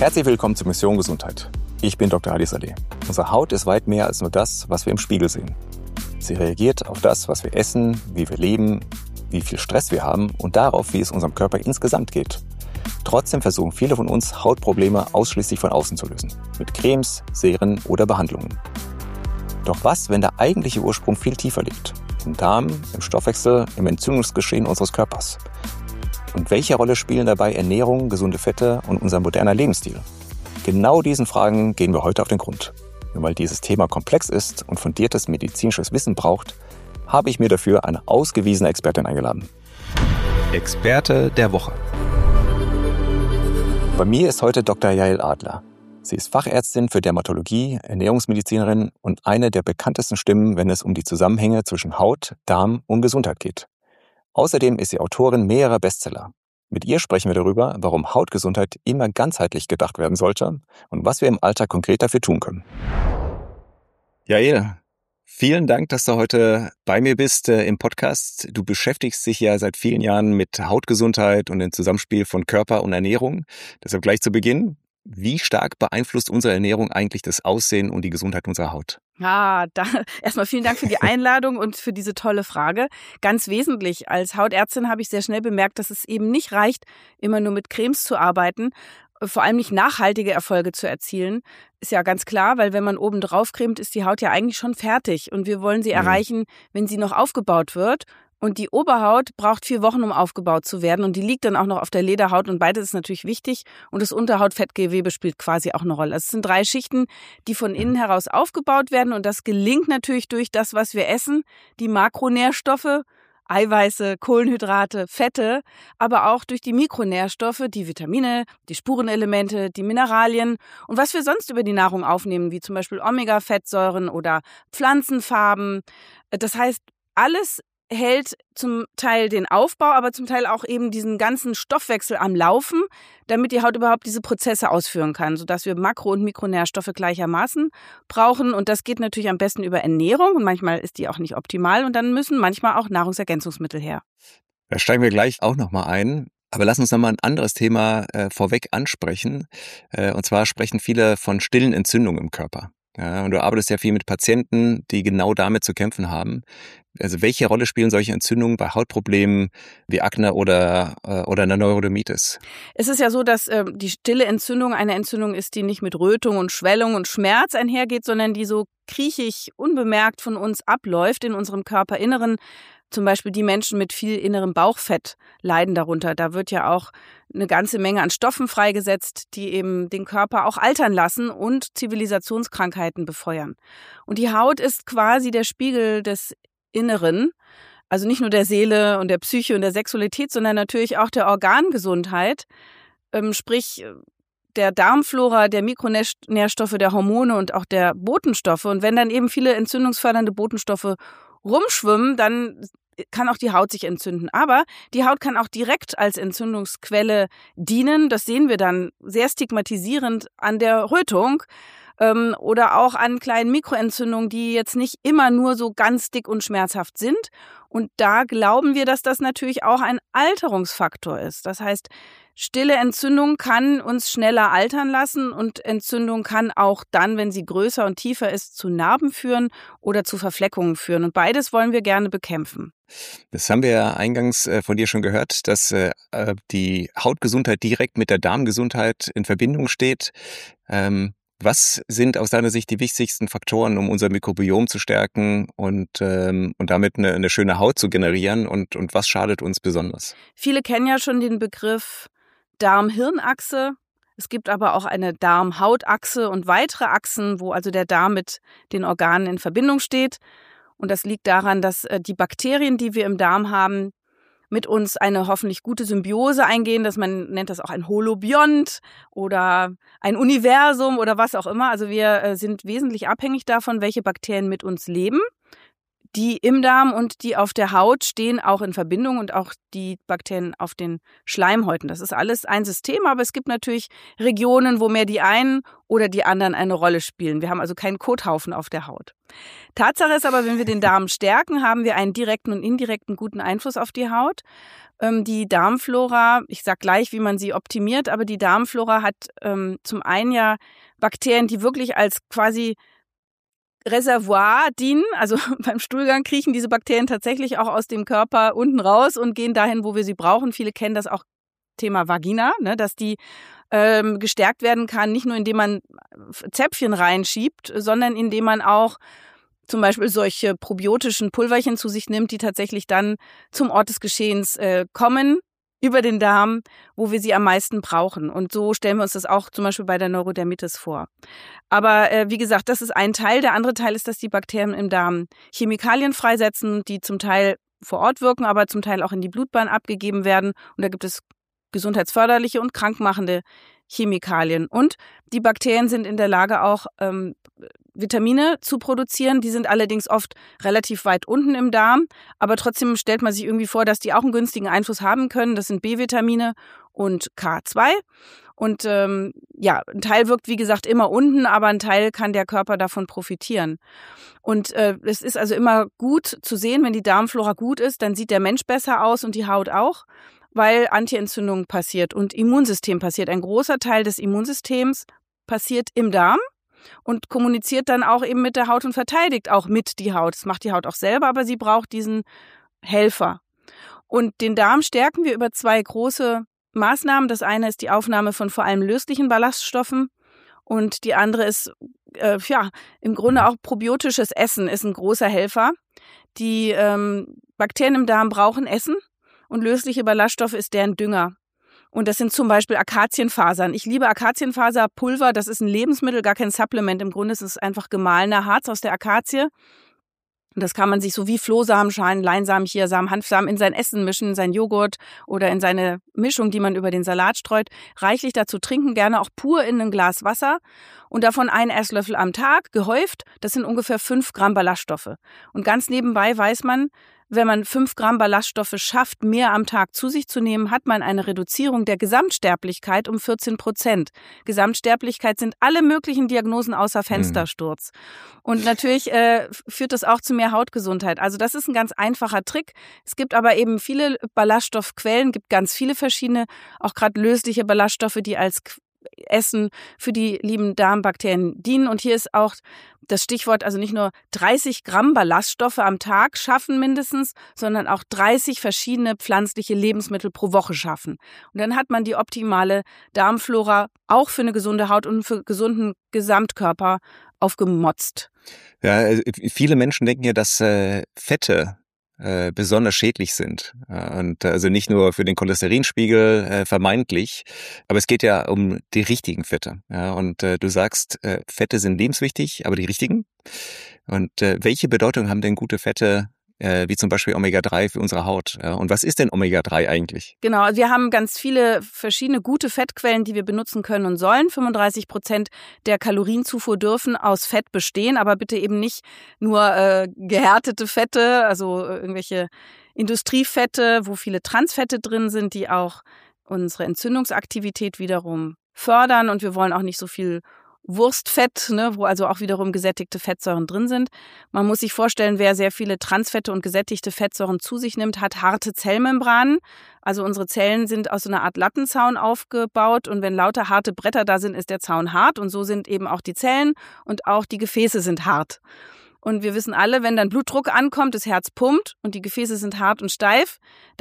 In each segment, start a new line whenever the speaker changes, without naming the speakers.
Herzlich willkommen zur Mission Gesundheit. Ich bin Dr. Hadi Saleh. Unsere Haut ist weit mehr als nur das, was wir im Spiegel sehen. Sie reagiert auf das, was wir essen, wie wir leben, wie viel Stress wir haben und darauf, wie es unserem Körper insgesamt geht. Trotzdem versuchen viele von uns, Hautprobleme ausschließlich von außen zu lösen. Mit Cremes, Seren oder Behandlungen. Doch was, wenn der eigentliche Ursprung viel tiefer liegt? Im Darm, im Stoffwechsel, im Entzündungsgeschehen unseres Körpers. Und welche Rolle spielen dabei Ernährung, gesunde Fette und unser moderner Lebensstil? Genau diesen Fragen gehen wir heute auf den Grund. Und weil dieses Thema komplex ist und fundiertes medizinisches Wissen braucht, habe ich mir dafür eine ausgewiesene Expertin eingeladen. Experte der Woche. Bei mir ist heute Dr. Yael Adler. Sie ist Fachärztin für Dermatologie, Ernährungsmedizinerin und eine der bekanntesten Stimmen, wenn es um die Zusammenhänge zwischen Haut, Darm und Gesundheit geht. Außerdem ist sie Autorin mehrerer Bestseller. Mit ihr sprechen wir darüber, warum Hautgesundheit immer ganzheitlich gedacht werden sollte und was wir im Alltag konkret dafür tun können. Yael, vielen Dank, dass du heute bei mir bist im Podcast. Du beschäftigst dich ja seit vielen Jahren mit Hautgesundheit und dem Zusammenspiel von Körper und Ernährung. Deshalb gleich zu Beginn. Wie stark beeinflusst unsere Ernährung eigentlich das Aussehen und die Gesundheit unserer Haut?
Erstmal vielen Dank für die Einladung und für diese tolle Frage. Ganz wesentlich, als Hautärztin habe ich sehr schnell bemerkt, dass es eben nicht reicht, immer nur mit Cremes zu arbeiten, vor allem nicht nachhaltige Erfolge zu erzielen. Ist ja ganz klar, weil wenn man oben drauf cremt, ist die Haut ja eigentlich schon fertig und wir wollen sie erreichen, wenn sie noch aufgebaut wird. Und die Oberhaut braucht 4 Wochen, um aufgebaut zu werden. Und die liegt dann auch noch auf der Lederhaut. Und beides ist natürlich wichtig. Und das Unterhautfettgewebe spielt quasi auch eine Rolle. Also es sind 3 Schichten, die von innen heraus aufgebaut werden. Und das gelingt natürlich durch das, was wir essen. Die Makronährstoffe, Eiweiße, Kohlenhydrate, Fette. Aber auch durch die Mikronährstoffe, die Vitamine, die Spurenelemente, die Mineralien. Und was wir sonst über die Nahrung aufnehmen, wie zum Beispiel Omega-Fettsäuren oder Pflanzenfarben. Das heißt, alles hält zum Teil den Aufbau, aber zum Teil auch eben diesen ganzen Stoffwechsel am Laufen, damit die Haut überhaupt diese Prozesse ausführen kann, sodass wir Makro- und Mikronährstoffe gleichermaßen brauchen. Und das geht natürlich am besten über Ernährung und manchmal ist die auch nicht optimal und dann müssen manchmal auch Nahrungsergänzungsmittel her.
Da steigen wir gleich auch nochmal ein. Aber lass uns nochmal ein anderes Thema vorweg ansprechen. Und zwar sprechen viele von stillen Entzündungen im Körper. Ja, und du arbeitest ja viel mit Patienten, die genau damit zu kämpfen haben. Also welche Rolle spielen solche Entzündungen bei Hautproblemen wie Akne oder einer Neurodermitis?
Es ist ja so, dass die stille Entzündung eine Entzündung ist, die nicht mit Rötung und Schwellung und Schmerz einhergeht, sondern die so kriechig, unbemerkt von uns abläuft in unserem Körperinneren. Zum Beispiel die Menschen mit viel innerem Bauchfett leiden darunter. Da wird ja auch eine ganze Menge an Stoffen freigesetzt, die eben den Körper auch altern lassen und Zivilisationskrankheiten befeuern. Und die Haut ist quasi der Spiegel des Inneren, also nicht nur der Seele und der Psyche und der Sexualität, sondern natürlich auch der Organgesundheit, sprich der Darmflora, der Mikronährstoffe, der Hormone und auch der Botenstoffe. Und wenn dann eben viele entzündungsfördernde Botenstoffe rumschwimmen, dann kann auch die Haut sich entzünden. Aber die Haut kann auch direkt als Entzündungsquelle dienen. Das sehen wir dann sehr stigmatisierend an der Rötung oder auch an kleinen Mikroentzündungen, die jetzt nicht immer nur so ganz dick und schmerzhaft sind. Und da glauben wir, dass das natürlich auch ein Alterungsfaktor ist. Das heißt, stille Entzündung kann uns schneller altern lassen und Entzündung kann auch dann, wenn sie größer und tiefer ist, zu Narben führen oder zu Verfleckungen führen. Und beides wollen wir gerne bekämpfen.
Das haben wir ja eingangs von dir schon gehört, dass die Hautgesundheit direkt mit der Darmgesundheit in Verbindung steht. Was sind aus deiner Sicht die wichtigsten Faktoren, um unser Mikrobiom zu stärken und damit eine schöne Haut zu generieren und was schadet uns besonders?
Viele kennen ja schon den Begriff Darm-Hirn-Achse. Es gibt aber auch eine Darm-Haut-Achse und weitere Achsen, wo also der Darm mit den Organen in Verbindung steht. Und das liegt daran, dass die Bakterien, die wir im Darm haben, mit uns eine hoffentlich gute Symbiose eingehen, dass man nennt das auch ein Holobiont oder ein Universum oder was auch immer. Also wir sind wesentlich abhängig davon, welche Bakterien mit uns leben. die im Darm und die auf der Haut stehen auch in Verbindung und auch die Bakterien auf den Schleimhäuten. Das ist alles ein System, aber es gibt natürlich Regionen, wo mehr die einen oder die anderen eine Rolle spielen. Wir haben also keinen Kothaufen auf der Haut. Tatsache ist aber, wenn wir den Darm stärken, haben wir einen direkten und indirekten guten Einfluss auf die Haut. Die Darmflora, ich sag gleich, wie man sie optimiert, aber die Darmflora hat zum einen ja Bakterien, die wirklich als quasi Reservoir dienen. Also beim Stuhlgang kriechen diese Bakterien tatsächlich auch aus dem Körper unten raus und gehen dahin, wo wir sie brauchen. Viele kennen das auch Thema Vagina, ne, dass die gestärkt werden kann, nicht nur indem man Zäpfchen reinschiebt, sondern indem man auch zum Beispiel solche probiotischen Pulverchen zu sich nimmt, die tatsächlich dann zum Ort des Geschehens kommen, über den Darm, wo wir sie am meisten brauchen. Und so stellen wir uns das auch zum Beispiel bei der Neurodermitis vor. Aber wie gesagt, das ist ein Teil. Der andere Teil ist, dass die Bakterien im Darm Chemikalien freisetzen, die zum Teil vor Ort wirken, aber zum Teil auch in die Blutbahn abgegeben werden. Und da gibt es gesundheitsförderliche und krankmachende Chemikalien. Und die Bakterien sind in der Lage, auch Vitamine zu produzieren. Die sind allerdings oft relativ weit unten im Darm. Aber trotzdem stellt man sich irgendwie vor, dass die auch einen günstigen Einfluss haben können. Das sind B-Vitamine und K2. Und ein Teil wirkt, wie gesagt, immer unten, aber ein Teil kann der Körper davon profitieren. Und es ist also immer gut zu sehen, wenn die Darmflora gut ist, dann sieht der Mensch besser aus und die Haut auch, weil Antientzündung passiert und Immunsystem passiert. Ein großer Teil des Immunsystems passiert im Darm und kommuniziert dann auch eben mit der Haut und verteidigt auch mit die Haut. Das macht die Haut auch selber, aber sie braucht diesen Helfer. Und den Darm stärken wir über 2 große Maßnahmen. Das eine ist die Aufnahme von vor allem löslichen Ballaststoffen und die andere ist im Grunde auch probiotisches Essen ist ein großer Helfer. Die Bakterien im Darm brauchen Essen und lösliche Ballaststoffe ist deren Dünger. Und das sind zum Beispiel Akazienfasern. Ich liebe Akazienfaserpulver. Das ist ein Lebensmittel, gar kein Supplement. Im Grunde ist es einfach gemahlener Harz aus der Akazie. Und das kann man sich so wie Flohsamenschalen, Leinsamen, Chiasamen, Hanfsamen in sein Essen mischen, in seinen Joghurt oder in seine Mischung, die man über den Salat streut. Reichlich dazu trinken, gerne auch pur in ein Glas Wasser. Und davon 1 Esslöffel am Tag, gehäuft. Das sind ungefähr 5 Gramm Ballaststoffe. Und ganz nebenbei weiß man, wenn man 5 Gramm Ballaststoffe schafft, mehr am Tag zu sich zu nehmen, hat man eine Reduzierung der Gesamtsterblichkeit um 14%. Gesamtsterblichkeit sind alle möglichen Diagnosen außer Fenstersturz. Und natürlich führt das auch zu mehr Hautgesundheit. Also das ist ein ganz einfacher Trick. Es gibt aber eben viele Ballaststoffquellen, gibt ganz viele verschiedene, auch gerade lösliche Ballaststoffe, die als Essen für die lieben Darmbakterien dienen. Und hier ist auch das Stichwort, also nicht nur 30 Gramm Ballaststoffe am Tag schaffen mindestens, sondern auch 30 verschiedene pflanzliche Lebensmittel pro Woche schaffen. Und dann hat man die optimale Darmflora auch für eine gesunde Haut und für gesunden Gesamtkörper aufgemotzt.
Ja, viele Menschen denken ja, dass Fette besonders schädlich sind. Und also nicht nur für den Cholesterinspiegel vermeintlich, aber es geht ja um die richtigen Fette. Ja, und du sagst, Fette sind lebenswichtig, aber die richtigen. Und welche Bedeutung haben denn gute Fette, wie zum Beispiel Omega-3 für unsere Haut? Und was ist denn Omega-3 eigentlich?
Genau, also wir haben ganz viele verschiedene gute Fettquellen, die wir benutzen können und sollen. 35% der Kalorienzufuhr dürfen aus Fett bestehen, aber bitte eben nicht nur gehärtete Fette, also irgendwelche Industriefette, wo viele Transfette drin sind, die auch unsere Entzündungsaktivität wiederum fördern. Und wir wollen auch nicht so viel Wurstfett, ne, wo also auch wiederum gesättigte Fettsäuren drin sind. Man muss sich vorstellen, wer sehr viele Transfette und gesättigte Fettsäuren zu sich nimmt, hat harte Zellmembranen. Also unsere Zellen sind aus so einer Art Lattenzaun aufgebaut und wenn lauter harte Bretter da sind, ist der Zaun hart und so sind eben auch die Zellen und auch die Gefäße sind hart. Und wir wissen alle, wenn dann Blutdruck ankommt, das Herz pumpt und die Gefäße sind hart und steif,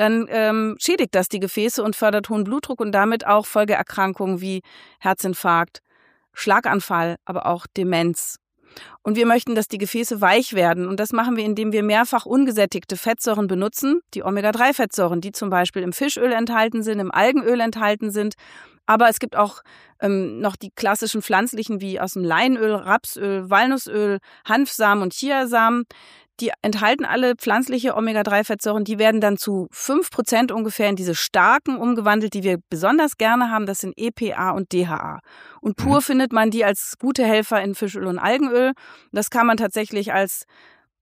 dann schädigt das die Gefäße und fördert hohen Blutdruck und damit auch Folgeerkrankungen wie Herzinfarkt, Schlaganfall, aber auch Demenz. Und wir möchten, dass die Gefäße weich werden. Und das machen wir, indem wir mehrfach ungesättigte Fettsäuren benutzen, die Omega-3-Fettsäuren, die zum Beispiel im Fischöl enthalten sind, im Algenöl enthalten sind. Aber es gibt auch noch die klassischen pflanzlichen wie aus dem Leinöl, Rapsöl, Walnussöl, Hanfsamen und Chiasamen. Die enthalten alle pflanzliche Omega-3-Fettsäuren, die werden dann zu 5% ungefähr in diese starken umgewandelt, die wir besonders gerne haben. Das sind EPA und DHA. Und pur findet man die als gute Helfer in Fischöl und Algenöl. Das kann man tatsächlich als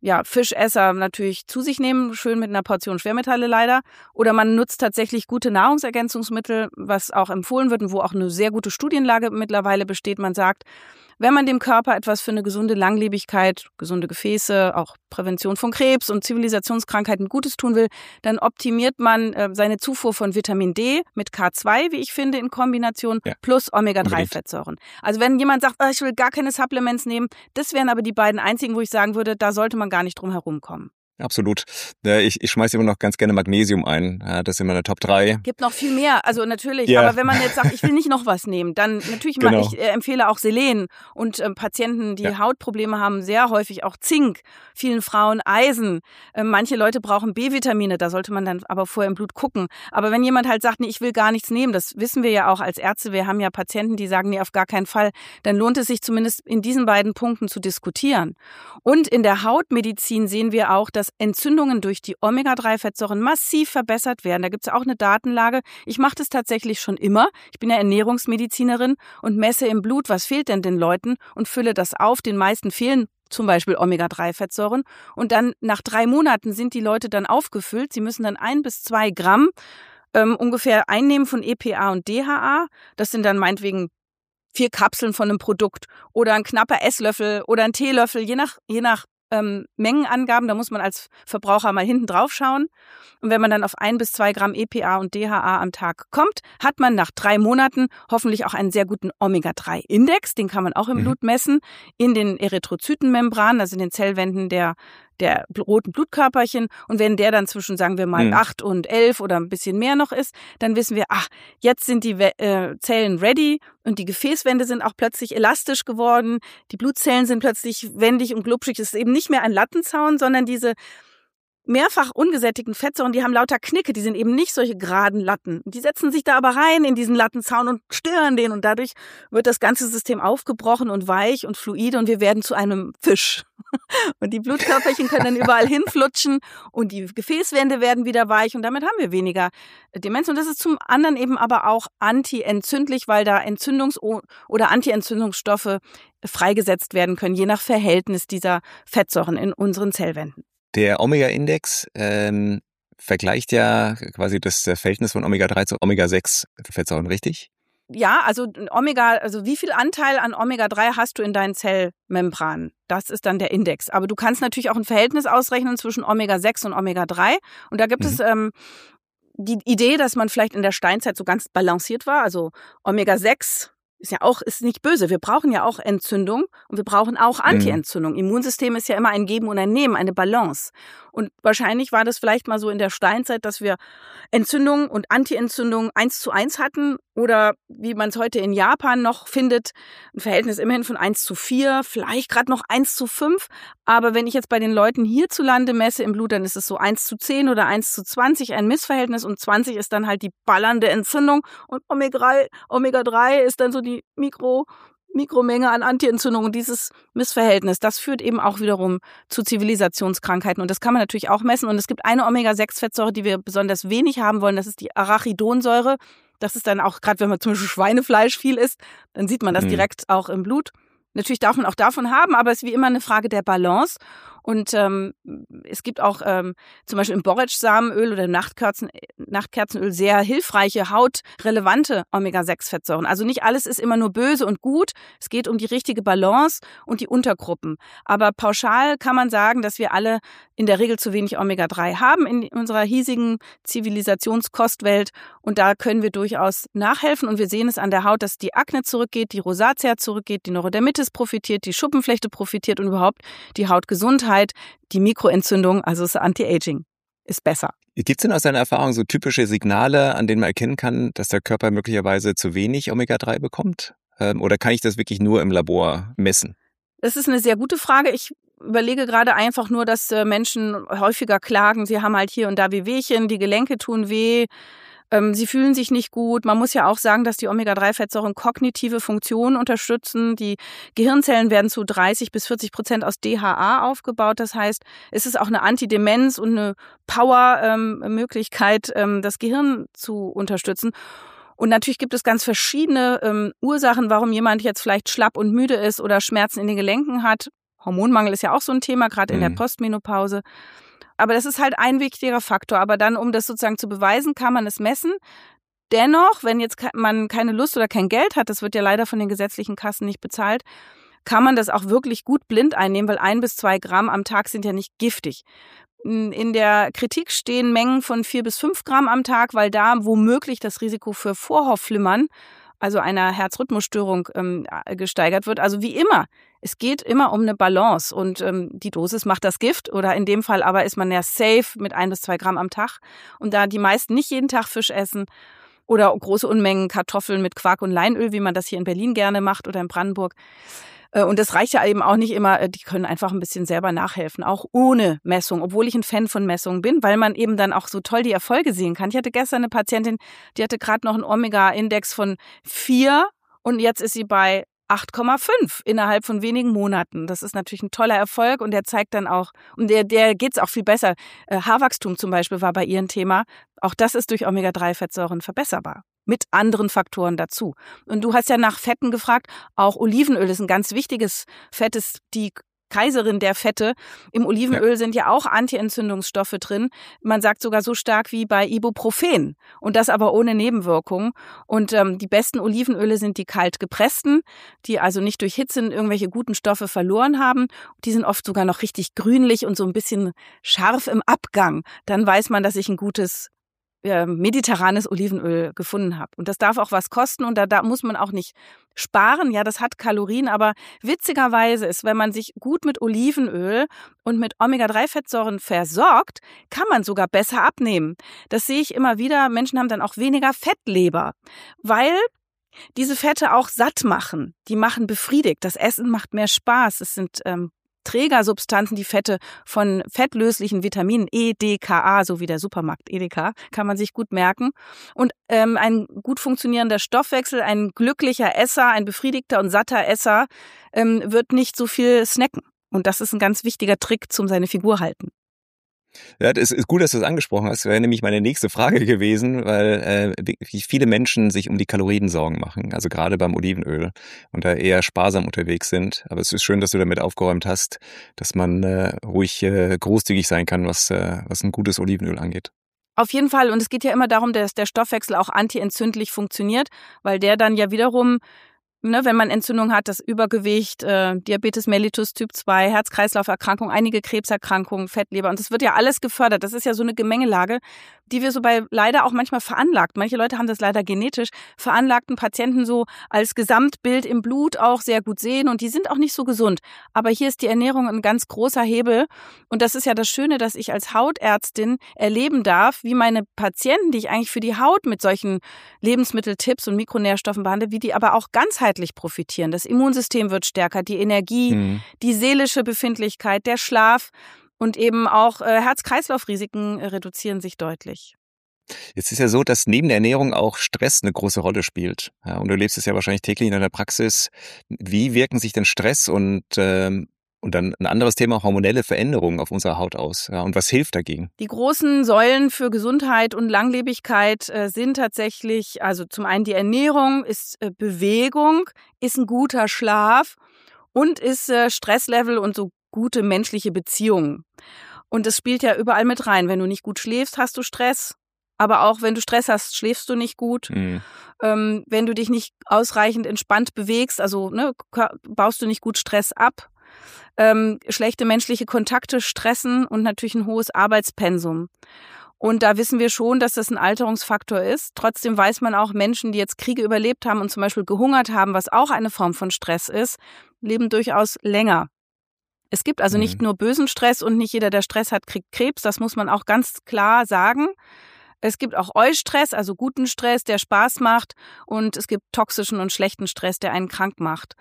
Fischesser natürlich zu sich nehmen, schön mit einer Portion Schwermetalle leider. Oder man nutzt tatsächlich gute Nahrungsergänzungsmittel, was auch empfohlen wird und wo auch eine sehr gute Studienlage mittlerweile besteht. Man sagt, wenn man dem Körper etwas für eine gesunde Langlebigkeit, gesunde Gefäße, auch Prävention von Krebs und Zivilisationskrankheiten Gutes tun will, dann optimiert man seine Zufuhr von Vitamin D mit K2, wie ich finde, in Kombination, plus Omega-3-Fettsäuren. Also wenn jemand sagt, ich will gar keine Supplements nehmen, das wären aber die beiden einzigen, wo ich sagen würde, da sollte man gar nicht drum herumkommen.
Absolut. Ich schmeiße immer noch ganz gerne Magnesium ein. Ja, das ist immer eine Top 3.
Gibt noch viel mehr, also natürlich. Aber wenn man jetzt sagt, ich will nicht noch was nehmen, dann natürlich mal, ich empfehle auch Selen. Und Patienten, die Hautprobleme haben, sehr häufig auch Zink. Vielen Frauen Eisen. Manche Leute brauchen B-Vitamine, da sollte man dann aber vorher im Blut gucken. Aber wenn jemand halt sagt, nee, ich will gar nichts nehmen, das wissen wir ja auch als Ärzte, wir haben ja Patienten, die sagen, nee, auf gar keinen Fall, dann lohnt es sich zumindest in diesen beiden Punkten zu diskutieren. Und in der Hautmedizin sehen wir auch, dass Entzündungen durch die Omega-3-Fettsäuren massiv verbessert werden. Da gibt es auch eine Datenlage. Ich mache das tatsächlich schon immer. Ich bin ja Ernährungsmedizinerin und messe im Blut, was fehlt denn den Leuten und fülle das auf. Den meisten fehlen zum Beispiel Omega-3-Fettsäuren. Und dann nach 3 Monaten sind die Leute dann aufgefüllt. Sie müssen dann 1 bis 2 Gramm ungefähr einnehmen von EPA und DHA. Das sind dann meinetwegen 4 Kapseln von einem Produkt oder ein knapper Esslöffel oder ein Teelöffel, je nach Mengenangaben, da muss man als Verbraucher mal hinten drauf schauen. Und wenn man dann auf 1 bis 2 Gramm EPA und DHA am Tag kommt, hat man nach 3 Monaten hoffentlich auch einen sehr guten Omega-3-Index. Den kann man auch im Blut messen, in den Erythrozytenmembranen, also in den Zellwänden der roten Blutkörperchen. Und wenn der dann zwischen, sagen wir mal, 8 und 11 oder ein bisschen mehr noch ist, dann wissen wir, jetzt sind die Zellen ready und die Gefäßwände sind auch plötzlich elastisch geworden. Die Blutzellen sind plötzlich wendig und glubschig. Es ist eben nicht mehr ein Lattenzaun, sondern diese mehrfach ungesättigten Fettsäuren, die haben lauter Knicke, die sind eben nicht solche geraden Latten. Die setzen sich da aber rein in diesen Lattenzaun und stören den und dadurch wird das ganze System aufgebrochen und weich und fluide und wir werden zu einem Fisch. Und die Blutkörperchen können dann überall hinflutschen und die Gefäßwände werden wieder weich und damit haben wir weniger Demenz. Und das ist zum anderen eben aber auch antientzündlich, weil da oder Antientzündungsstoffe freigesetzt werden können, je nach Verhältnis dieser Fettsäuren in unseren Zellwänden.
Der Omega-Index vergleicht ja quasi das Verhältnis von Omega-3 zu Omega-6-Fettsäuren, richtig?
Ja, also wie viel Anteil an Omega-3 hast du in deinen Zellmembranen? Das ist dann der Index. Aber du kannst natürlich auch ein Verhältnis ausrechnen zwischen Omega-6 und Omega-3. Und da gibt es die Idee, dass man vielleicht in der Steinzeit so ganz balanciert war. Also Omega-6 ist nicht böse. Wir brauchen ja auch Entzündung und wir brauchen auch Anti-Entzündung. Immunsystem ist ja immer ein Geben und ein Nehmen, eine Balance. Und wahrscheinlich war das vielleicht mal so in der Steinzeit, dass wir Entzündung und Anti-Entzündung 1:1 hatten oder wie man es heute in Japan noch findet, ein Verhältnis immerhin von 1:4, vielleicht gerade noch 1:5. Aber wenn ich jetzt bei den Leuten hierzulande messe im Blut, dann ist es so 1:10 oder 1:20 ein Missverhältnis und 20 ist dann halt die ballernde Entzündung und Omega-3 ist dann so die Mikromenge an Antientzündung und dieses Missverhältnis, das führt eben auch wiederum zu Zivilisationskrankheiten und das kann man natürlich auch messen und es gibt eine Omega-6-Fettsäure, die wir besonders wenig haben wollen, das ist die Arachidonsäure. Das ist dann auch, gerade wenn man zum Beispiel Schweinefleisch viel isst, dann sieht man das direkt auch im Blut. Natürlich darf man auch davon haben, aber es ist wie immer eine Frage der Balance. Und es gibt auch zum Beispiel im Borretsch-Samenöl oder im Nachtkerzenöl sehr hilfreiche, hautrelevante Omega-6-Fettsäuren. Also nicht alles ist immer nur böse und gut. Es geht um die richtige Balance und die Untergruppen. Aber pauschal kann man sagen, dass wir alle in der Regel zu wenig Omega-3 haben in unserer hiesigen Zivilisationskostwelt. Und da können wir durchaus nachhelfen. Und wir sehen es an der Haut, dass die Akne zurückgeht, die Rosatia zurückgeht, die Neurodermitis profitiert, die Schuppenflechte profitiert und überhaupt die Hautgesundheit. Die Mikroentzündung, also das Anti-Aging, ist besser.
Gibt es denn aus deiner Erfahrung so typische Signale, an denen man erkennen kann, dass der Körper möglicherweise zu wenig Omega-3 bekommt? Oder kann ich das wirklich nur im Labor messen?
Das ist eine sehr gute Frage. Ich überlege gerade einfach nur, dass Menschen häufiger klagen, sie haben halt hier und da Wehwehchen, die Gelenke tun weh. Sie fühlen sich nicht gut. Man muss ja auch sagen, dass die Omega-3-Fettsäuren kognitive Funktionen unterstützen. Die Gehirnzellen werden zu 30-40% aus DHA aufgebaut. Das heißt, es ist auch eine Antidemenz und eine Power-Möglichkeit, das Gehirn zu unterstützen. Und natürlich gibt es ganz verschiedene Ursachen, warum jemand jetzt vielleicht schlapp und müde ist oder Schmerzen in den Gelenken hat. Hormonmangel ist ja auch so ein Thema, gerade in der Postmenopause. Aber das ist halt ein wichtiger Faktor. Aber dann, um das sozusagen zu beweisen, kann man es messen. Dennoch, wenn jetzt man keine Lust oder kein Geld hat, das wird ja leider von den gesetzlichen Kassen nicht bezahlt, kann man das auch wirklich gut blind einnehmen, weil 1 bis 2 Gramm am Tag sind ja nicht giftig. In der Kritik stehen Mengen von 4 bis 5 Gramm am Tag, weil da womöglich das Risiko für Vorhofflimmern, also einer Herzrhythmusstörung, gesteigert wird. Also wie immer, es geht immer um eine Balance und die Dosis macht das Gift oder in dem Fall aber ist man ja safe mit 1 bis 2 Gramm am Tag. Und da die meisten nicht jeden Tag Fisch essen oder große Unmengen Kartoffeln mit Quark und Leinöl, wie man das hier in Berlin gerne macht oder in Brandenburg, und das reicht ja eben auch nicht immer, die können einfach ein bisschen selber nachhelfen, auch ohne Messung, obwohl ich ein Fan von Messungen bin, weil man eben dann auch so toll die Erfolge sehen kann. Ich hatte gestern eine Patientin, die hatte gerade noch einen Omega-Index von 4 und jetzt ist sie bei 8,5 innerhalb von wenigen Monaten. Das ist natürlich ein toller Erfolg und der zeigt dann auch, und der geht's auch viel besser. Haarwachstum zum Beispiel war bei ihr ein Thema. Auch das ist durch Omega-3-Fettsäuren verbesserbar. Mit anderen Faktoren dazu. Und du hast ja nach Fetten gefragt. Auch Olivenöl ist ein ganz wichtiges Fett, ist die Kaiserin der Fette. Im Olivenöl sind ja auch Antientzündungsstoffe drin. Man sagt sogar so stark wie bei Ibuprofen. Und das aber ohne Nebenwirkungen. Und die besten Olivenöle sind die kalt gepressten, die also nicht durch Hitze irgendwelche guten Stoffe verloren haben. Die sind oft sogar noch richtig grünlich und so ein bisschen scharf im Abgang. Dann weiß man, dass ich ein gutes mediterranes Olivenöl gefunden habe. Und das darf auch was kosten und da muss man auch nicht sparen. Ja, das hat Kalorien, aber witzigerweise ist, wenn man sich gut mit Olivenöl und mit Omega-3-Fettsäuren versorgt, kann man sogar besser abnehmen. Das sehe ich immer wieder. Menschen haben dann auch weniger Fettleber, weil diese Fette auch satt machen. Die machen befriedigt. Das Essen macht mehr Spaß. Es sind Trägersubstanzen, die Fette von fettlöslichen Vitaminen E, D, K, A, so wie der Supermarkt Edeka, kann man sich gut merken. Und ein gut funktionierender Stoffwechsel, ein glücklicher Esser, ein befriedigter und satter Esser wird nicht so viel snacken. Und das ist ein ganz wichtiger Trick zum seine Figur halten.
Ja, das ist gut, dass du es angesprochen hast. Das wäre nämlich meine nächste Frage gewesen, weil viele Menschen sich um die Kalorien Sorgen machen, also gerade beim Olivenöl und da eher sparsam unterwegs sind. Aber es ist schön, dass du damit aufgeräumt hast, dass man ruhig großzügig sein kann, was ein gutes Olivenöl angeht.
Auf jeden Fall. Und es geht ja immer darum, dass der Stoffwechsel auch antientzündlich funktioniert, weil der dann ja wiederum, wenn man Entzündung hat, das Übergewicht, Diabetes mellitus Typ 2, Herz-Kreislauf-Erkrankung, einige Krebserkrankungen, Fettleber. Und das wird ja alles gefördert. Das ist ja so eine Gemengelage, die wir so bei leider auch manchmal veranlagt. Manche Leute haben das leider genetisch veranlagten Patienten so als Gesamtbild im Blut auch sehr gut sehen. Und die sind auch nicht so gesund. Aber hier ist die Ernährung ein ganz großer Hebel. Und das ist ja das Schöne, dass ich als Hautärztin erleben darf, wie meine Patienten, die ich eigentlich für die Haut mit solchen Lebensmitteltipps und Mikronährstoffen behandle, wie die aber auch ganzheitlich profitieren. Das Immunsystem wird stärker, die Energie, die seelische Befindlichkeit, der Schlaf und eben auch Herz-Kreislauf-Risiken reduzieren sich deutlich.
Jetzt ist ja so, dass neben der Ernährung auch Stress eine große Rolle spielt. Ja, und du lebst es ja wahrscheinlich täglich in deiner Praxis. Wie wirken sich denn Stress und dann ein anderes Thema, hormonelle Veränderungen auf unserer Haut aus? Ja, und was hilft dagegen?
Die großen Säulen für Gesundheit und Langlebigkeit sind tatsächlich, also zum einen die Ernährung, ist Bewegung, ist ein guter Schlaf und ist Stresslevel und so gute menschliche Beziehungen. Und das spielt ja überall mit rein. Wenn du nicht gut schläfst, hast du Stress. Aber auch wenn du Stress hast, schläfst du nicht gut. Wenn du dich nicht ausreichend entspannt bewegst, also baust du nicht gut Stress ab. Schlechte menschliche Kontakte stressen und natürlich ein hohes Arbeitspensum. Und da wissen wir schon, dass das ein Alterungsfaktor ist. Trotzdem weiß man auch, Menschen, die jetzt Kriege überlebt haben und zum Beispiel gehungert haben, was auch eine Form von Stress ist, leben durchaus länger. Es gibt also nicht nur bösen Stress und nicht jeder, der Stress hat, kriegt Krebs. Das muss man auch ganz klar sagen. Es gibt auch Eustress, also guten Stress, der Spaß macht. Und es gibt toxischen und schlechten Stress, der einen krank macht.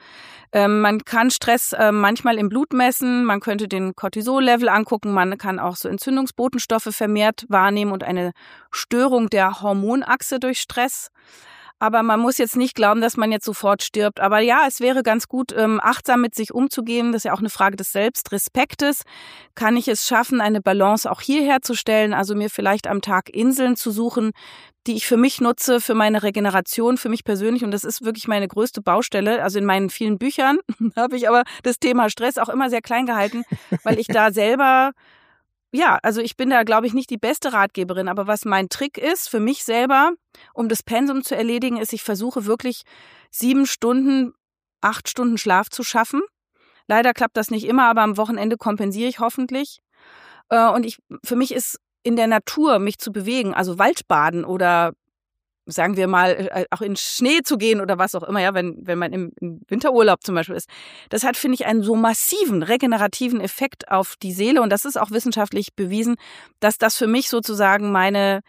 Man kann Stress manchmal im Blut messen. Man könnte den Cortisol-Level angucken. Man kann auch so Entzündungsbotenstoffe vermehrt wahrnehmen und eine Störung der Hormonachse durch Stress. Aber man muss jetzt nicht glauben, dass man jetzt sofort stirbt. Aber ja, es wäre ganz gut, achtsam mit sich umzugehen. Das ist ja auch eine Frage des Selbstrespektes. Kann ich es schaffen, eine Balance auch hier herzustellen? Also mir vielleicht am Tag Inseln zu suchen, die ich für mich nutze, für meine Regeneration, für mich persönlich. Und das ist wirklich meine größte Baustelle. Also in meinen vielen Büchern habe ich aber das Thema Stress auch immer sehr klein gehalten, weil ich da selber... Ja, also ich bin da, glaube ich, nicht die beste Ratgeberin, aber was mein Trick ist für mich selber, um das Pensum zu erledigen, ist, ich versuche wirklich 7 Stunden, 8 Stunden Schlaf zu schaffen. Leider klappt das nicht immer, aber am Wochenende kompensiere ich hoffentlich. Und für mich ist in der Natur mich zu bewegen, also Waldbaden oder sagen wir mal, auch in Schnee zu gehen oder was auch immer, ja, wenn man im Winterurlaub zum Beispiel ist. Das hat, finde ich, einen so massiven regenerativen Effekt auf die Seele und das ist auch wissenschaftlich bewiesen, dass das für mich sozusagen meine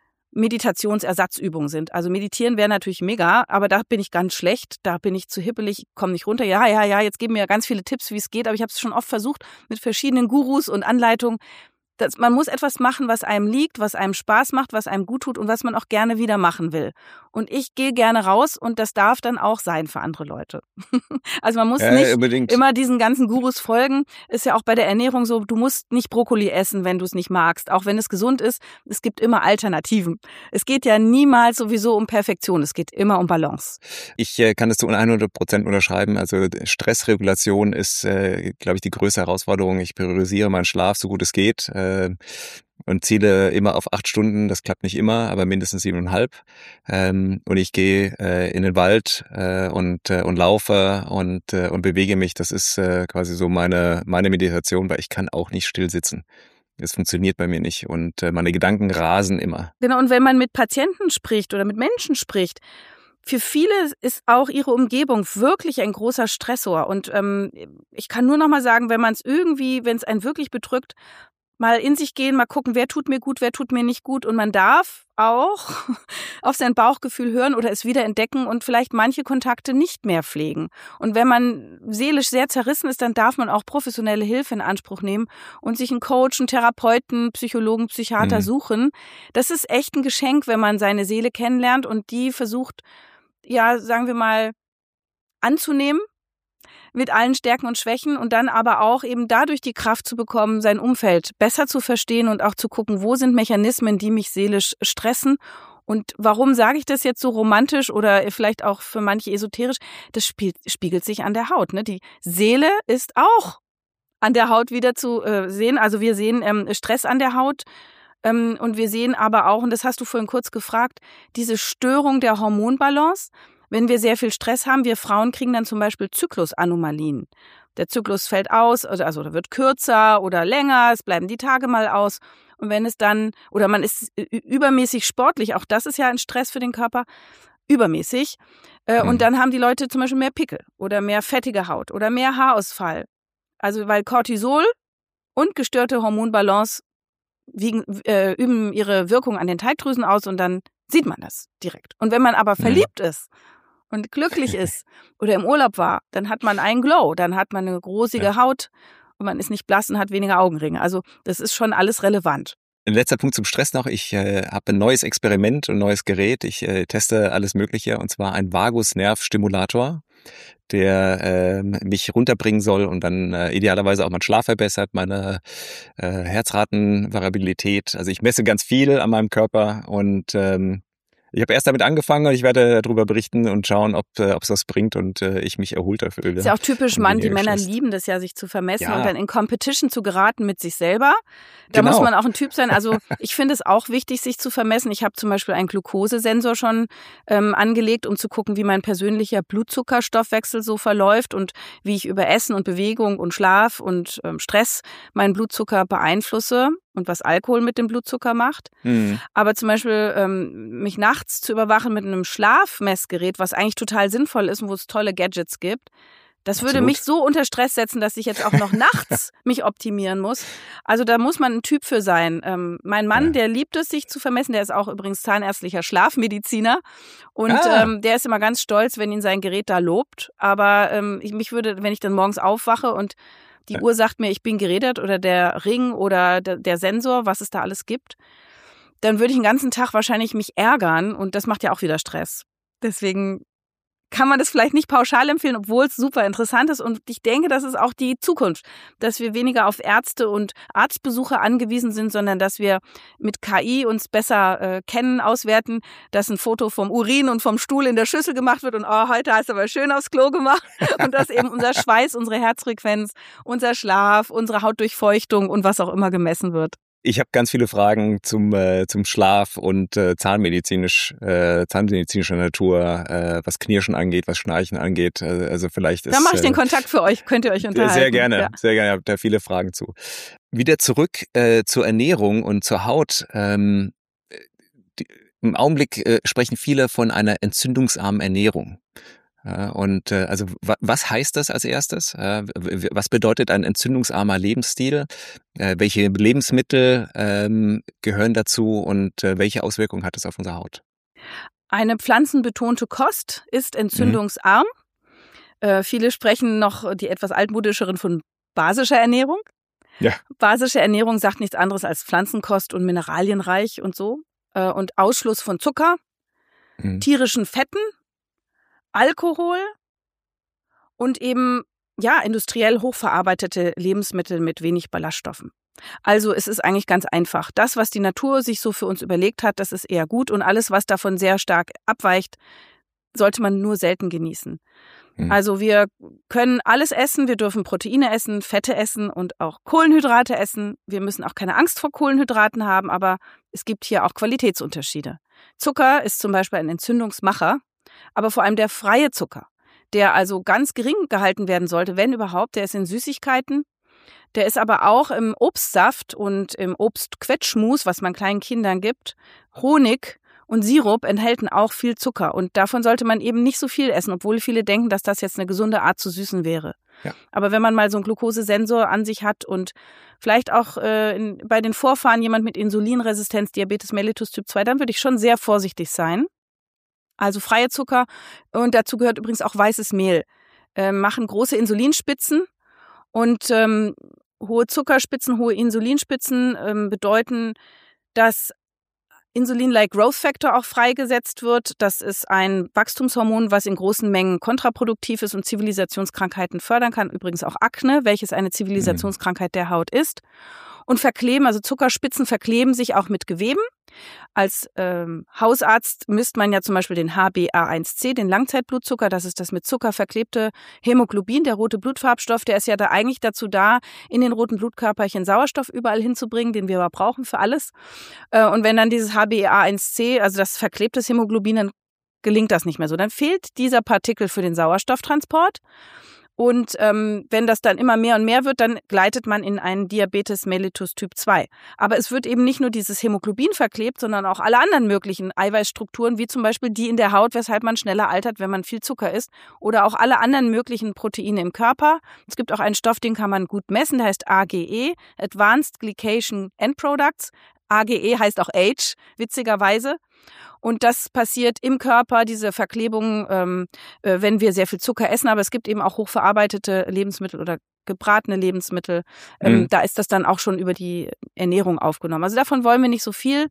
Meditationsersatzübungen sind. Also meditieren wäre natürlich mega, aber da bin ich ganz schlecht, da bin ich zu hippelig, komme nicht runter. Ja, jetzt geben mir ganz viele Tipps, wie es geht, aber ich habe es schon oft versucht mit verschiedenen Gurus und Anleitungen. Man muss etwas machen, was einem liegt, was einem Spaß macht, was einem gut tut und was man auch gerne wieder machen will. Und ich gehe gerne raus und das darf dann auch sein für andere Leute. Also man muss nicht unbedingt immer diesen ganzen Gurus folgen. Ist ja auch bei der Ernährung so, du musst nicht Brokkoli essen, wenn du es nicht magst. Auch wenn es gesund ist, es gibt immer Alternativen. Es geht ja niemals sowieso um Perfektion, es geht immer um Balance.
Ich kann das zu 100% unterschreiben. Also Stressregulation ist, glaube ich, die größte Herausforderung. Ich priorisiere meinen Schlaf, so gut es geht. Und ziele immer auf 8 Stunden, das klappt nicht immer, aber mindestens 7,5. Und ich gehe in den Wald und laufe und bewege mich. Das ist quasi so meine Meditation, weil ich kann auch nicht still sitzen. Das funktioniert bei mir nicht und meine Gedanken rasen immer.
Genau, und wenn man mit Patienten spricht oder mit Menschen spricht, für viele ist auch ihre Umgebung wirklich ein großer Stressor. Und ich kann nur noch mal sagen, wenn es einen wirklich bedrückt, mal in sich gehen, mal gucken, wer tut mir gut, wer tut mir nicht gut. Und man darf auch auf sein Bauchgefühl hören oder es wieder entdecken und vielleicht manche Kontakte nicht mehr pflegen. Und wenn man seelisch sehr zerrissen ist, dann darf man auch professionelle Hilfe in Anspruch nehmen und sich einen Coach, einen Therapeuten, Psychologen, Psychiater suchen. Das ist echt ein Geschenk, wenn man seine Seele kennenlernt und die versucht, ja, sagen wir mal, anzunehmen. Mit allen Stärken und Schwächen und dann aber auch eben dadurch die Kraft zu bekommen, sein Umfeld besser zu verstehen und auch zu gucken, wo sind Mechanismen, die mich seelisch stressen. Und warum sage ich das jetzt so romantisch oder vielleicht auch für manche esoterisch? Das spiegelt sich an der Haut. Ne? Die Seele ist auch an der Haut wieder zu sehen. Also wir sehen Stress an der Haut. Und wir sehen aber auch, und das hast du vorhin kurz gefragt, diese Störung der Hormonbalance. Wenn wir sehr viel Stress haben, wir Frauen kriegen dann zum Beispiel Zyklusanomalien. Der Zyklus fällt aus, also wird kürzer oder länger, es bleiben die Tage mal aus. Und wenn es dann, oder man ist übermäßig sportlich, auch das ist ja ein Stress für den Körper, übermäßig. Und dann haben die Leute zum Beispiel mehr Pickel oder mehr fettige Haut oder mehr Haarausfall. Also weil Cortisol und gestörte Hormonbalance üben ihre Wirkung an den Teigdrüsen aus und dann sieht man das direkt. Und wenn man aber verliebt ist und glücklich ist oder im Urlaub war, dann hat man einen Glow, dann hat man eine rosige Haut und man ist nicht blass und hat weniger Augenringe. Also das ist schon alles relevant.
Ein letzter Punkt zum Stress noch. Ich habe ein neues Experiment und ein neues Gerät. Ich teste alles Mögliche und zwar ein Vagusnervstimulator, der mich runterbringen soll und dann idealerweise auch meinen Schlaf verbessert, meine Herzratenvariabilität. Also ich messe ganz viel an meinem Körper und ich habe erst damit angefangen und ich werde darüber berichten und schauen, ob es was bringt und ich mich erholter fühle.
Ist ja auch typisch Mann, die Männer lieben das ja, sich zu vermessen und dann in Competition zu geraten mit sich selber. Da muss man auch ein Typ sein. Also ich finde es auch wichtig, sich zu vermessen. Ich habe zum Beispiel einen Glukosesensor schon angelegt, um zu gucken, wie mein persönlicher Blutzuckerstoffwechsel so verläuft und wie ich über Essen und Bewegung und Schlaf und Stress meinen Blutzucker beeinflusse. Und was Alkohol mit dem Blutzucker macht. Aber zum Beispiel mich nachts zu überwachen mit einem Schlafmessgerät, was eigentlich total sinnvoll ist und wo es tolle Gadgets gibt, das würde mich so unter Stress setzen, dass ich jetzt auch noch nachts mich optimieren muss. Also da muss man ein Typ für sein. Mein Mann, der liebt es, sich zu vermessen. Der ist auch übrigens zahnärztlicher Schlafmediziner. Und der ist immer ganz stolz, wenn ihn sein Gerät da lobt. Aber mich würde, wenn ich dann morgens aufwache und die Uhr sagt mir, ich bin gerädert oder der Ring oder der Sensor, was es da alles gibt, dann würde ich den ganzen Tag wahrscheinlich mich ärgern und das macht ja auch wieder Stress. Deswegen kann man das vielleicht nicht pauschal empfehlen, obwohl es super interessant ist. Und ich denke, das ist auch die Zukunft, dass wir weniger auf Ärzte und Arztbesuche angewiesen sind, sondern dass wir mit KI uns besser kennen, auswerten, dass ein Foto vom Urin und vom Stuhl in der Schüssel gemacht wird und heute hast du aber schön aufs Klo gemacht. Und dass eben unser Schweiß, unsere Herzfrequenz, unser Schlaf, unsere Hautdurchfeuchtung und was auch immer gemessen wird.
Ich habe ganz viele Fragen zum Schlaf und zahnmedizinischer Natur, was Knirschen angeht, was Schnarchen angeht. Also vielleicht ist.
Da mache ich den Kontakt für euch, könnt ihr euch unterhalten.
Sehr gerne, sehr gerne. Ich habe da viele Fragen zu. Wieder zurück zur Ernährung und zur Haut. Im Augenblick sprechen viele von einer entzündungsarmen Ernährung. Und also was heißt das als erstes? Was bedeutet ein entzündungsarmer Lebensstil? Welche Lebensmittel gehören dazu und welche Auswirkungen hat es auf unsere Haut?
Eine pflanzenbetonte Kost ist entzündungsarm. Viele sprechen noch, die etwas altmodischeren, von basischer Ernährung. Ja. Basische Ernährung sagt nichts anderes als Pflanzenkost und mineralienreich und so. Und Ausschluss von Zucker, tierischen Fetten, Alkohol und eben industriell hochverarbeitete Lebensmittel mit wenig Ballaststoffen. Also es ist eigentlich ganz einfach. Das, was die Natur sich so für uns überlegt hat, das ist eher gut und alles, was davon sehr stark abweicht, sollte man nur selten genießen. Also wir können alles essen, wir dürfen Proteine essen, Fette essen und auch Kohlenhydrate essen. Wir müssen auch keine Angst vor Kohlenhydraten haben, aber es gibt hier auch Qualitätsunterschiede. Zucker ist zum Beispiel ein Entzündungsmacher. Aber vor allem der freie Zucker, der also ganz gering gehalten werden sollte, wenn überhaupt, der ist in Süßigkeiten. Der ist aber auch im Obstsaft und im Obstquetschmus, was man kleinen Kindern gibt. Honig und Sirup enthalten auch viel Zucker. Und davon sollte man eben nicht so viel essen, obwohl viele denken, dass das jetzt eine gesunde Art zu süßen wäre. Ja. Aber wenn man mal so einen Glukosesensor an sich hat und vielleicht auch bei den Vorfahren jemand mit Insulinresistenz, Diabetes mellitus Typ 2, dann würde ich schon sehr vorsichtig sein. Also freie Zucker und dazu gehört übrigens auch weißes Mehl. Machen große Insulinspitzen und hohe Zuckerspitzen, hohe Insulinspitzen bedeuten, dass Insulin-like Growth Factor auch freigesetzt wird. Das ist ein Wachstumshormon, was in großen Mengen kontraproduktiv ist und Zivilisationskrankheiten fördern kann. Übrigens auch Akne, welches eine Zivilisationskrankheit der Haut ist. Und verkleben, also Zuckerspitzen verkleben sich auch mit Geweben. Als Hausarzt misst man ja zum Beispiel den HbA1c, den Langzeitblutzucker. Das ist das mit Zucker verklebte Hämoglobin, der rote Blutfarbstoff. Der ist ja da eigentlich dazu da, in den roten Blutkörperchen Sauerstoff überall hinzubringen, den wir aber brauchen für alles. Und wenn dann dieses HbA1c, also das verklebte Hämoglobin, dann gelingt das nicht mehr so. Dann fehlt dieser Partikel für den Sauerstofftransport. Und wenn das dann immer mehr und mehr wird, dann gleitet man in einen Diabetes mellitus Typ 2. Aber es wird eben nicht nur dieses Hämoglobin verklebt, sondern auch alle anderen möglichen Eiweißstrukturen, wie zum Beispiel die in der Haut, weshalb man schneller altert, wenn man viel Zucker isst. Oder auch alle anderen möglichen Proteine im Körper. Es gibt auch einen Stoff, den kann man gut messen, der heißt AGE, Advanced Glycation End Products. AGE heißt auch Age, witzigerweise. Und das passiert im Körper, diese Verklebung, wenn wir sehr viel Zucker essen. Aber es gibt eben auch hochverarbeitete Lebensmittel oder gebratene Lebensmittel. Da ist das dann auch schon über die Ernährung aufgenommen. Also davon wollen wir nicht so viel.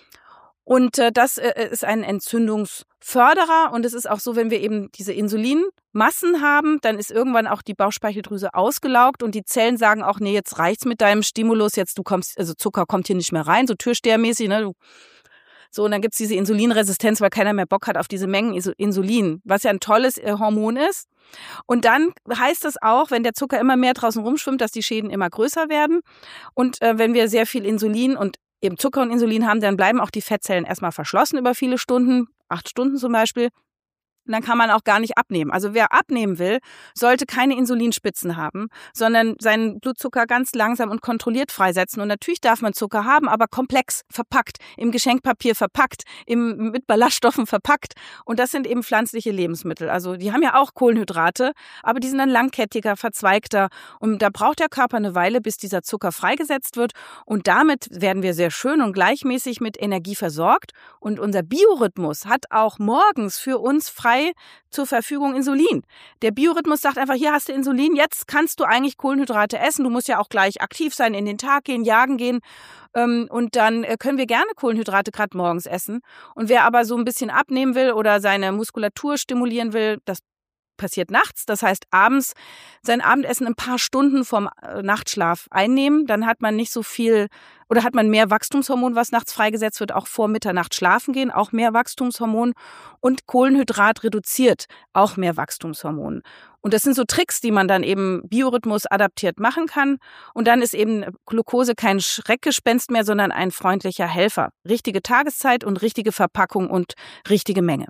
Und das ist ein Entzündungsförderer. Und es ist auch so, wenn wir eben diese Insulinmassen haben, dann ist irgendwann auch die Bauchspeicheldrüse ausgelaugt und die Zellen sagen auch, nee, jetzt reicht's mit deinem Stimulus, jetzt also Zucker kommt hier nicht mehr rein, so türstehermäßig, ne, so, und dann gibt's diese Insulinresistenz, weil keiner mehr Bock hat auf diese Mengen Insulin, was ja ein tolles Hormon ist. Und dann heißt das auch, wenn der Zucker immer mehr draußen rumschwimmt, dass die Schäden immer größer werden. Und wenn wir sehr viel Insulin und eben Zucker und Insulin haben, dann bleiben auch die Fettzellen erstmal verschlossen über viele Stunden, 8 Stunden zum Beispiel. Und dann kann man auch gar nicht abnehmen. Also wer abnehmen will, sollte keine Insulinspitzen haben, sondern seinen Blutzucker ganz langsam und kontrolliert freisetzen. Und natürlich darf man Zucker haben, aber komplex verpackt, im Geschenkpapier verpackt, mit Ballaststoffen verpackt. Und das sind eben pflanzliche Lebensmittel. Also die haben ja auch Kohlenhydrate, aber die sind dann langkettiger, verzweigter. Und da braucht der Körper eine Weile, bis dieser Zucker freigesetzt wird. Und damit werden wir sehr schön und gleichmäßig mit Energie versorgt. Und unser Biorhythmus hat auch morgens für uns frei frei zur Verfügung Insulin. Der Biorhythmus sagt einfach, hier hast du Insulin, jetzt kannst du eigentlich Kohlenhydrate essen. Du musst ja auch gleich aktiv sein, in den Tag gehen, jagen gehen. Und dann können wir gerne Kohlenhydrate gerade morgens essen. Und wer aber so ein bisschen abnehmen will oder seine Muskulatur stimulieren will, das passiert nachts. Das heißt, abends sein Abendessen ein paar Stunden vorm Nachtschlaf einnehmen. Dann hat man nicht so viel oder hat man mehr Wachstumshormon, was nachts freigesetzt wird, auch vor Mitternacht schlafen gehen, auch mehr Wachstumshormon. Und Kohlenhydrat reduziert auch mehr Wachstumshormon. Und das sind so Tricks, die man dann eben Biorhythmus adaptiert machen kann. Und dann ist eben Glucose kein Schreckgespenst mehr, sondern ein freundlicher Helfer. Richtige Tageszeit und richtige Verpackung und richtige Menge.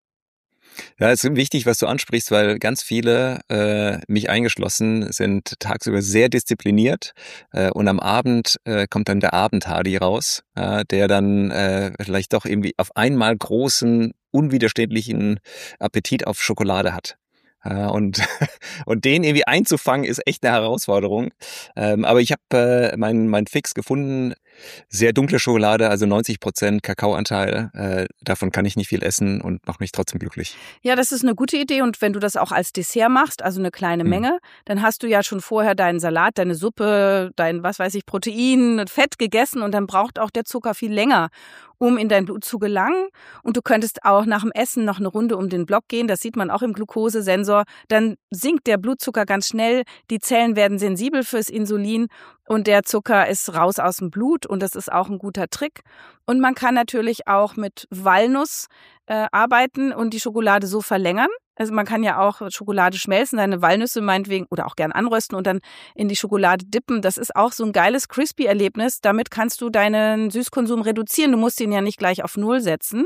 Ja, es ist wichtig, was du ansprichst, weil ganz viele, mich eingeschlossen, sind tagsüber sehr diszipliniert und am Abend kommt dann der Abendhardy raus, der dann vielleicht doch irgendwie auf einmal großen, unwiderstehlichen Appetit auf Schokolade hat. Und den irgendwie einzufangen, ist echt eine Herausforderung. Aber ich habe mein Fix gefunden. Sehr dunkle Schokolade, also 90% Kakaoanteil. Davon kann ich nicht viel essen und mache mich trotzdem glücklich.
Ja, das ist eine gute Idee. Und wenn du das auch als Dessert machst, also eine kleine Menge, dann hast du ja schon vorher deinen Salat, deine Suppe, dein, Protein, Fett gegessen und dann braucht auch der Zucker viel länger, um in dein Blut zu gelangen. Und du könntest auch nach dem Essen noch eine Runde um den Block gehen. Das sieht man auch im Glukosesensor. Dann sinkt der Blutzucker ganz schnell. Die Zellen werden sensibel fürs Insulin und der Zucker ist raus aus dem Blut. Und das ist auch ein guter Trick. Und man kann natürlich auch mit Walnuss arbeiten und die Schokolade so verlängern. Also man kann ja auch Schokolade schmelzen, seine Walnüsse meinetwegen oder auch gern anrösten und dann in die Schokolade dippen. Das ist auch so ein geiles Crispy-Erlebnis. Damit kannst du deinen Süßkonsum reduzieren. Du musst ihn ja nicht gleich auf Null setzen.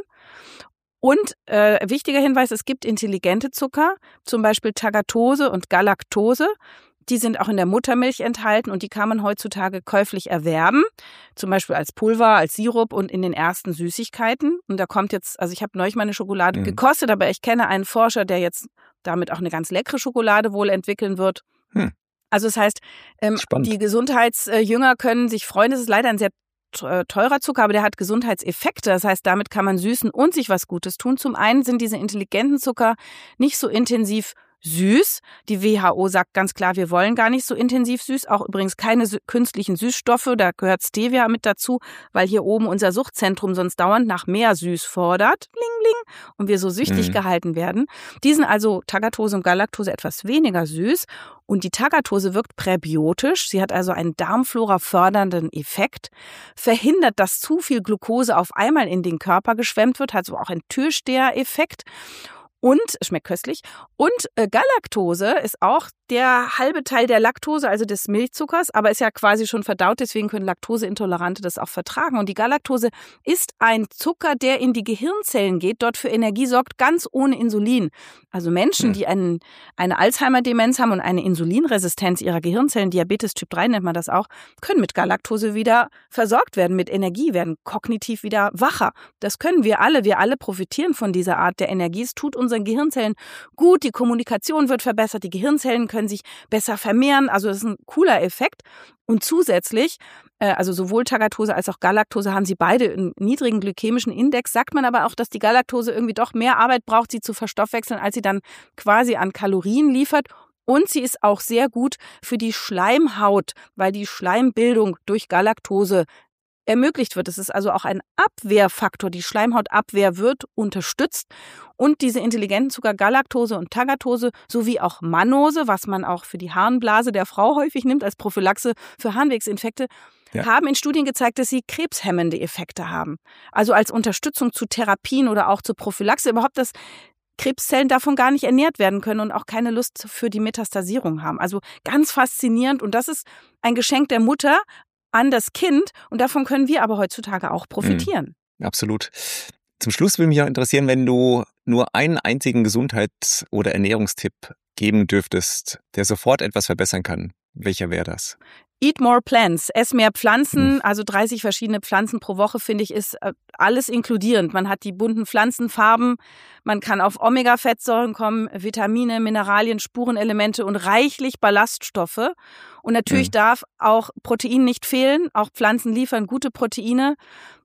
Und wichtiger Hinweis, es gibt intelligente Zucker, zum Beispiel Tagatose und Galaktose. Die sind auch in der Muttermilch enthalten und die kann man heutzutage käuflich erwerben, zum Beispiel als Pulver, als Sirup und in den ersten Süßigkeiten. Und da kommt jetzt, also ich habe neulich meine Schokolade gekostet, aber ich kenne einen Forscher, der jetzt damit auch eine ganz leckere Schokolade wohl entwickeln wird. Also das heißt, die Gesundheitsjünger können sich freuen. Das ist leider ein sehr teurer Zucker, aber der hat Gesundheitseffekte. Das heißt, damit kann man süßen und sich was Gutes tun. Zum einen sind diese intelligenten Zucker nicht so intensiv süß. Die WHO sagt ganz klar, wir wollen gar nicht so intensiv süß. Auch übrigens keine künstlichen Süßstoffe. Da gehört Stevia mit dazu, weil hier oben unser Suchtzentrum sonst dauernd nach mehr Süß fordert. Bling, bling. Und wir so süchtig gehalten werden. Die sind also Tagatose und Galaktose etwas weniger süß. Und die Tagatose wirkt präbiotisch. Sie hat also einen Darmflora fördernden Effekt. Verhindert, dass zu viel Glucose auf einmal in den Körper geschwemmt wird. Hat so auch einen Türsteher-Effekt. Und schmeckt köstlich. Und Galaktose ist auch der halbe Teil der Laktose, also des Milchzuckers, aber ist ja quasi schon verdaut, deswegen können Laktoseintolerante das auch vertragen. Und die Galaktose ist ein Zucker, der in die Gehirnzellen geht, dort für Energie sorgt, ganz ohne Insulin. Also Menschen, die eine Alzheimer-Demenz haben und eine Insulinresistenz ihrer Gehirnzellen, Diabetes Typ 3 nennt man das auch, können mit Galaktose wieder versorgt werden, mit Energie, werden kognitiv wieder wacher. Das können wir alle profitieren von dieser Art der Energie. Es tut unseren Gehirnzellen gut, die Kommunikation wird verbessert, die Gehirnzellen können sich besser vermehren. Also das ist ein cooler Effekt. Und zusätzlich, also sowohl Tagatose als auch Galaktose haben sie beide einen niedrigen glykämischen Index. Sagt man aber auch, dass die Galaktose irgendwie doch mehr Arbeit braucht, sie zu verstoffwechseln, als sie dann quasi an Kalorien liefert. Und sie ist auch sehr gut für die Schleimhaut, weil die Schleimbildung durch Galaktose ermöglicht wird. Es ist also auch ein Abwehrfaktor. Die Schleimhautabwehr wird unterstützt. Und diese intelligenten Zucker Galaktose und Tagatose sowie auch Mannose, was man auch für die Harnblase der Frau häufig nimmt als Prophylaxe für Harnwegsinfekte, haben in Studien gezeigt, dass sie krebshemmende Effekte haben. Also als Unterstützung zu Therapien oder auch zur Prophylaxe überhaupt, dass Krebszellen davon gar nicht ernährt werden können und auch keine Lust für die Metastasierung haben. Also ganz faszinierend. Und das ist ein Geschenk der Mutter an das Kind und davon können wir aber heutzutage auch profitieren.
Absolut. Zum Schluss würde mich auch interessieren, wenn du nur einen einzigen Gesundheits- oder Ernährungstipp geben dürftest, der sofort etwas verbessern kann. Welcher wäre das?
Eat more plants, ess mehr Pflanzen, also 30 verschiedene Pflanzen pro Woche, finde ich, ist alles inkludierend. Man hat die bunten Pflanzenfarben, man kann auf Omega-Fettsäuren kommen, Vitamine, Mineralien, Spurenelemente und reichlich Ballaststoffe. Und natürlich darf auch Protein nicht fehlen, auch Pflanzen liefern gute Proteine.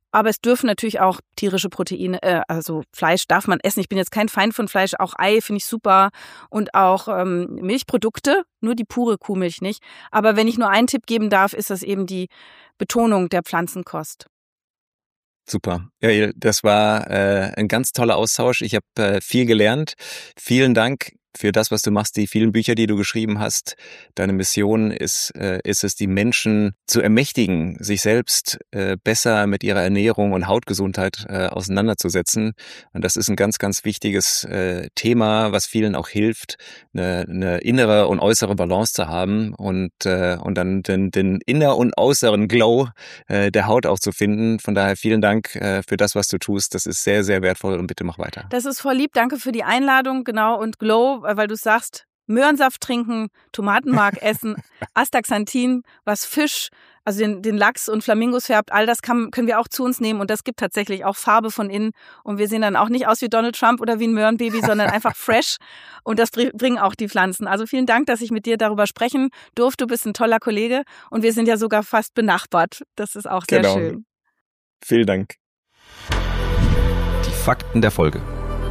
Aber es dürfen natürlich auch tierische Proteine, also Fleisch darf man essen. Ich bin jetzt kein Feind von Fleisch, auch Ei finde ich super und auch Milchprodukte, nur die pure Kuhmilch nicht. Aber wenn ich nur einen Tipp geben darf, ist das eben die Betonung der Pflanzenkost.
Super. Ja, das war ein ganz toller Austausch. Ich habe viel gelernt. Vielen Dank für das, was du machst, die vielen Bücher, die du geschrieben hast. Deine Mission ist es, die Menschen zu ermächtigen, sich selbst besser mit ihrer Ernährung und Hautgesundheit auseinanderzusetzen. Und das ist ein ganz, ganz wichtiges Thema, was vielen auch hilft, eine innere und äußere Balance zu haben und dann den inner- und äußeren Glow der Haut auch zu finden. Von daher vielen Dank für das, was du tust. Das ist sehr, sehr wertvoll und bitte mach weiter.
Das ist voll lieb. Danke für die Einladung. Genau. Und Glow, weil du sagst, Möhrensaft trinken, Tomatenmark essen, Astaxanthin, was Fisch, also den Lachs und Flamingos färbt, all das können wir auch zu uns nehmen und das gibt tatsächlich auch Farbe von innen und wir sehen dann auch nicht aus wie Donald Trump oder wie ein Möhrenbaby, sondern einfach fresh und das bringen auch die Pflanzen. Also vielen Dank, dass ich mit dir darüber sprechen durfte. Du bist ein toller Kollege und wir sind ja sogar fast benachbart. Das ist auch sehr schön.
Vielen Dank.
Die Fakten der Folge.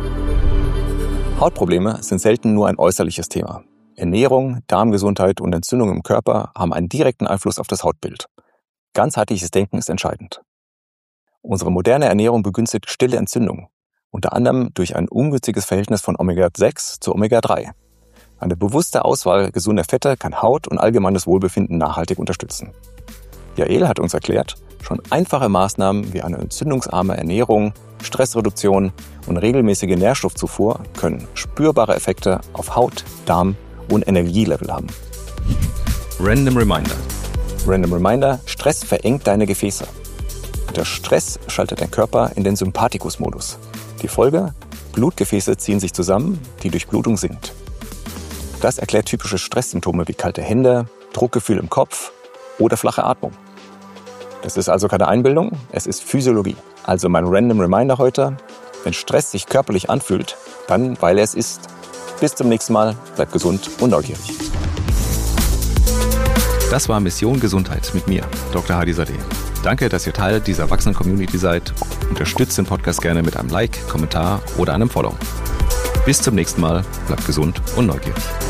Hautprobleme sind selten nur ein äußerliches Thema. Ernährung, Darmgesundheit und Entzündung im Körper haben einen direkten Einfluss auf das Hautbild. Ganzheitliches Denken ist entscheidend. Unsere moderne Ernährung begünstigt stille Entzündungen, unter anderem durch ein ungünstiges Verhältnis von Omega-6 zu Omega-3. Eine bewusste Auswahl gesunder Fette kann Haut und allgemeines Wohlbefinden nachhaltig unterstützen. Jael hat uns erklärt, schon einfache Maßnahmen wie eine entzündungsarme Ernährung, Stressreduktion und regelmäßige Nährstoffzufuhr können spürbare Effekte auf Haut, Darm und Energielevel haben.
Random Reminder.
Random Reminder: Stress verengt deine Gefäße. Der Stress schaltet dein Körper in den Sympathikus-Modus. Die Folge: Blutgefäße ziehen sich zusammen, die Durchblutung sinkt. Das erklärt typische Stresssymptome wie kalte Hände, Druckgefühl im Kopf oder flache Atmung. Das ist also keine Einbildung, es ist Physiologie. Also mein Random Reminder heute: Wenn Stress sich körperlich anfühlt, dann weil er es ist. Bis zum nächsten Mal, bleib gesund und neugierig.
Das war Mission Gesundheit mit mir, Dr. Hadi Sadeh. Danke, dass ihr Teil dieser Erwachsenen-Community seid. Unterstützt den Podcast gerne mit einem Like, Kommentar oder einem Follow. Bis zum nächsten Mal, bleibt gesund und neugierig.